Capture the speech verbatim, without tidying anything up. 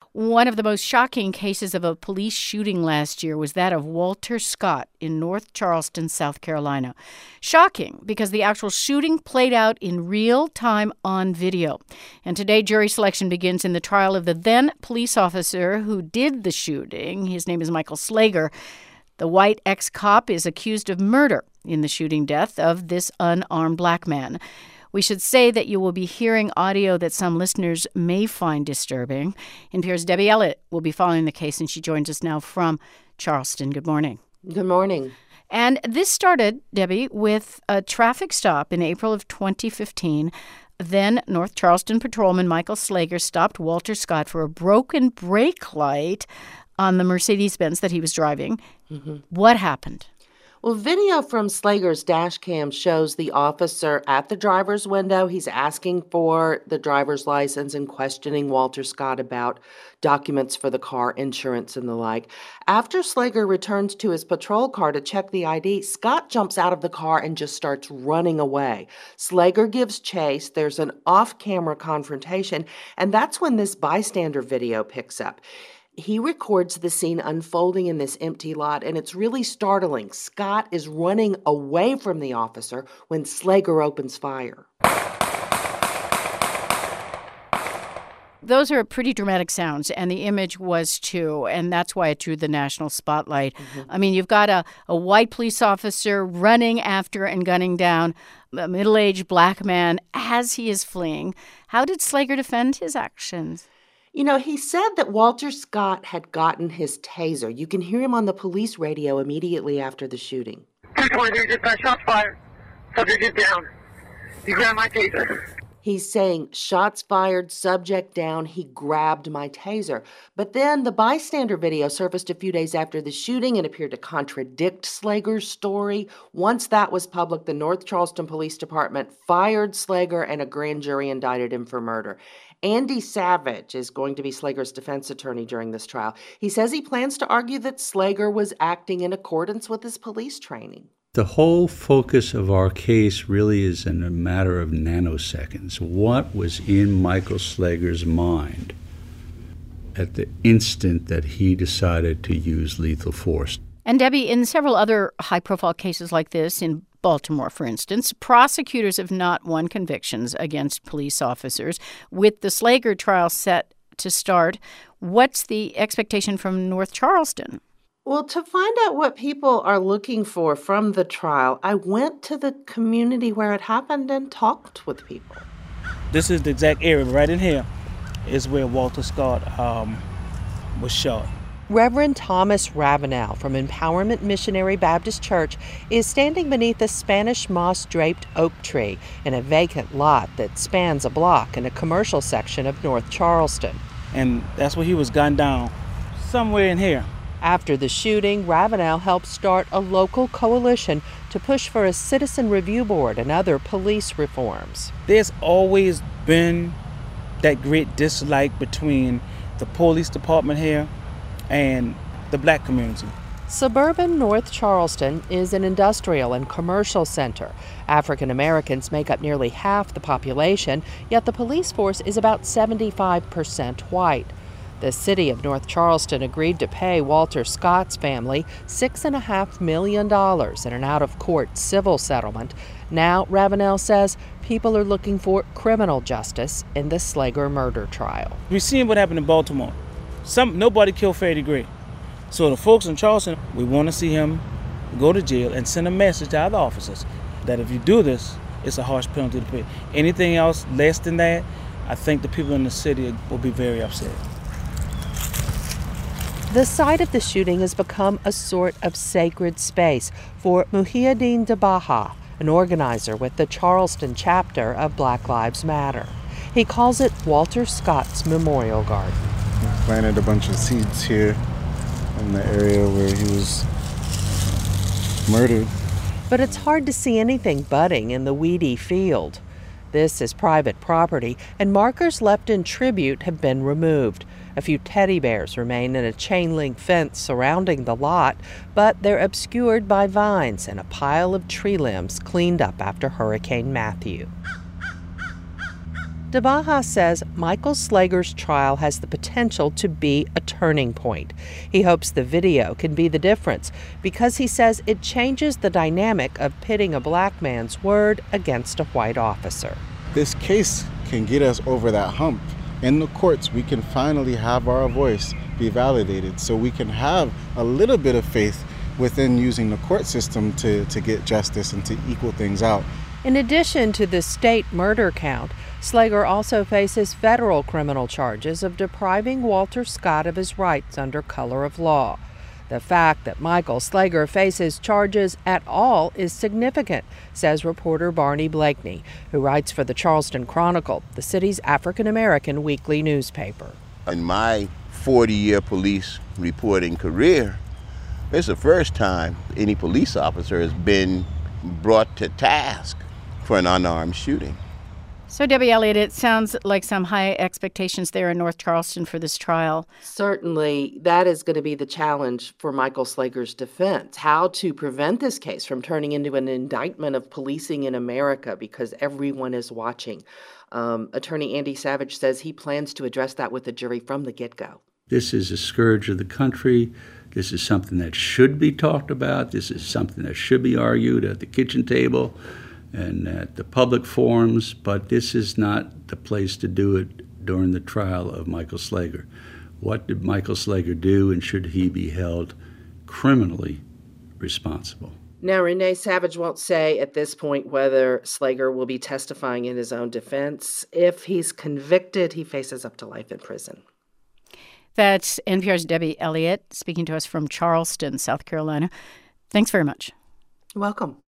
One of the most shocking cases of a police shooting last year was that of Walter Scott in North Charleston, South Carolina. Shocking because the actual shooting played out in real time on video. And today, jury selection begins in the trial of the then police officer who did the shooting. His name is Michael Slager. The white ex-cop is accused of murder in the shooting death of this unarmed black man. We should say that you will be hearing audio that some listeners may find disturbing. N P R's Debbie Elliott will be following the case, and she joins us now from Charleston. Good morning. Good morning. And this started, Debbie, with a traffic stop in April of twenty fifteen. Then North Charleston patrolman Michael Slager stopped Walter Scott for a broken brake light on the Mercedes-Benz that he was driving. Mm-hmm. What happened? Well, video from Slager's dash cam shows the officer at the driver's window. He's asking for the driver's license and questioning Walter Scott about documents for the car, insurance, and the like. After Slager returns to his patrol car to check the I D, Scott jumps out of the car and just starts running away. Slager gives chase. There's an off-camera confrontation, and that's when this bystander video picks up. He records the scene unfolding in this empty lot, and it's really startling. Scott is running away from the officer when Slager opens fire. Those are pretty dramatic sounds, and the image was too, and that's why it drew the national spotlight. Mm-hmm. I mean, you've got a, a white police officer running after and gunning down a middle-aged black man as he is fleeing. How did Slager defend his actions? You know, he said that Walter Scott had gotten his taser. You can hear him on the police radio immediately after the shooting. two twenty-three, just got shots fired. Subject is down. He grabbed my taser. He's saying, shots fired, subject down, he grabbed my taser. But then the bystander video surfaced a few days after the shooting and appeared to contradict Slager's story. Once that was public, the North Charleston Police Department fired Slager and a grand jury indicted him for murder. Andy Savage is going to be Slager's defense attorney during this trial. He says he plans to argue that Slager was acting in accordance with his police training. The whole focus of our case really is in a matter of nanoseconds. What was in Michael Slager's mind at the instant that he decided to use lethal force? And Debbie, in several other high-profile cases like this, in Baltimore, for instance, prosecutors have not won convictions against police officers. With the Slager trial set to start, what's the expectation from North Charleston? Well, to find out what people are looking for from the trial, I went to the community where it happened and talked with people. This is the exact area right in here is where Walter Scott um, was shot. Reverend Thomas Ravenel from Empowerment Missionary Baptist Church is standing beneath a Spanish moss-draped oak tree in a vacant lot that spans a block in a commercial section of North Charleston. And that's where he was gunned down, somewhere in here. After the shooting, Ravenel helped start a local coalition to push for a citizen review board and other police reforms. There's always been that great dislike between the police department here and the black community. Suburban North Charleston is an industrial and commercial center. African Americans make up nearly half the population, yet the police force is about seventy-five percent white. The city of North Charleston agreed to pay Walter Scott's family six point five million dollars in an out-of-court civil settlement. Now, Ravenel says people are looking for criminal justice in the Slager murder trial. We've seen what happened in Baltimore. Some Nobody killed Freddie Gray. So the folks in Charleston, we want to see him go to jail and send a message to other officers that if you do this, it's a harsh penalty to pay. Anything else less than that, I think the people in the city will be very upset. The site of the shooting has become a sort of sacred space for Muhyiddin Dabaha, an organizer with the Charleston chapter of Black Lives Matter. He calls it Walter Scott's Memorial Garden. We planted a bunch of seeds here in the area where he was murdered. But it's hard to see anything budding in the weedy field. This is private property, and markers left in tribute have been removed. A few teddy bears remain in a chain-link fence surrounding the lot, but they're obscured by vines and a pile of tree limbs cleaned up after Hurricane Matthew. DeBaja says Michael Slager's trial has the potential to be a turning point. He hopes the video can be the difference because he says it changes the dynamic of pitting a black man's word against a white officer. This case can get us over that hump. In the courts, we can finally have our voice be validated, so we can have a little bit of faith within using the court system to, to get justice and to equal things out. In addition to the state murder count, Slager also faces federal criminal charges of depriving Walter Scott of his rights under color of law. The fact that Michael Slager faces charges at all is significant, says reporter Barney Blakeney, who writes for the Charleston Chronicle, the city's African-American weekly newspaper. In my forty-year police reporting career, it's the first time any police officer has been brought to task for an unarmed shooting. So, Debbie Elliott, it sounds like some high expectations there in North Charleston for this trial. Certainly, that is going to be the challenge for Michael Slager's defense, how to prevent this case from turning into an indictment of policing in America because everyone is watching. Um, Attorney Andy Savage says he plans to address that with the jury from the get-go. This is a scourge of the country. This is something that should be talked about. This is something that should be argued at the kitchen table and at the public forums, but this is not the place to do it during the trial of Michael Slager. What did Michael Slager do, and should he be held criminally responsible? Now, Renee Savage won't say at this point whether Slager will be testifying in his own defense. If he's convicted, he faces up to life in prison. That's N P R's Debbie Elliott speaking to us from Charleston, South Carolina. Thanks very much. You're welcome.